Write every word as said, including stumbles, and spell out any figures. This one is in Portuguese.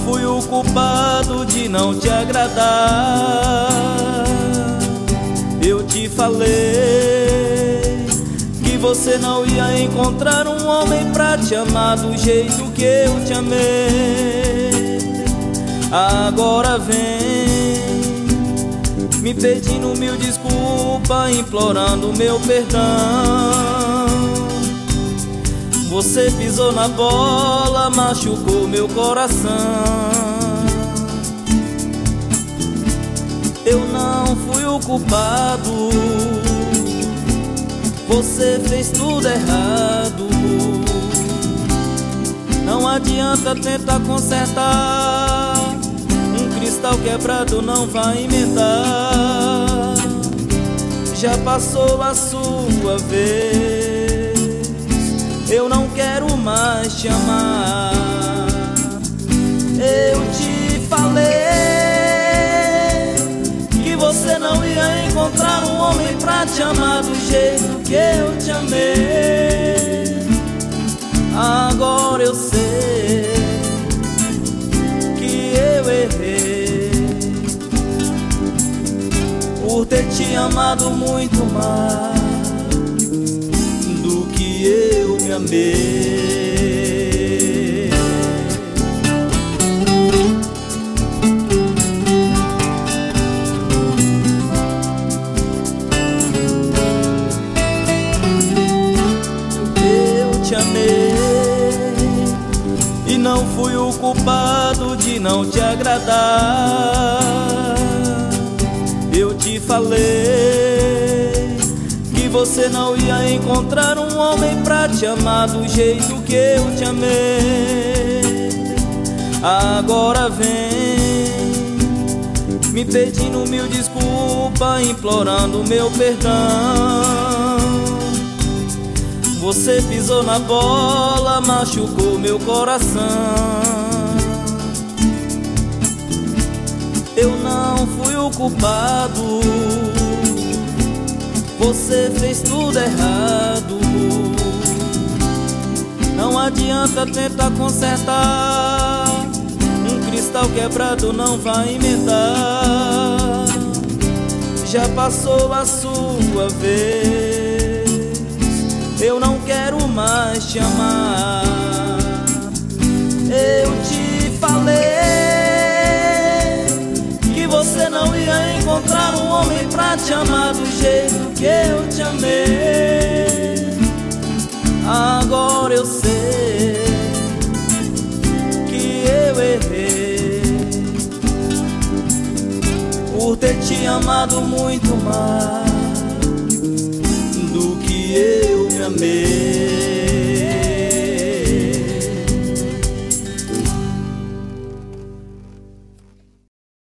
fui o culpado de não te agradar. Eu te falei que você não ia encontrar um homem pra te amar do jeito que eu te amei. Agora vem me pedindo mil desculpas, implorando meu perdão. Você pisou na bola, machucou meu coração. Eu não fui o culpado, você fez tudo errado. Não adianta tentar consertar, um cristal quebrado não vai emendar. Já passou a sua vez, eu não quero mais te amar. Eu te falei que você não ia encontrar um homem pra te amar do jeito que eu te amei. Agora eu sei que eu errei por ter te amado muito mais do que eu me amei. Eu te amei e não fui o culpado de não te agradar. Eu te falei que você não ia encontrar um homem pra te amar do jeito que eu te amei. Agora vem me pedindo mil desculpas, implorando meu perdão. Você pisou na bola, machucou meu coração. Eu não fui o culpado, você fez tudo errado. Não adianta tentar consertar, um cristal quebrado não vai emendar. Já passou a sua vez, eu não quero mais te amar. Eu te falei que você não ia encontrar um homem pra te amar do jeito que eu te amei. Agora eu sei que eu errei por ter te amado muito mais do que eu me amei.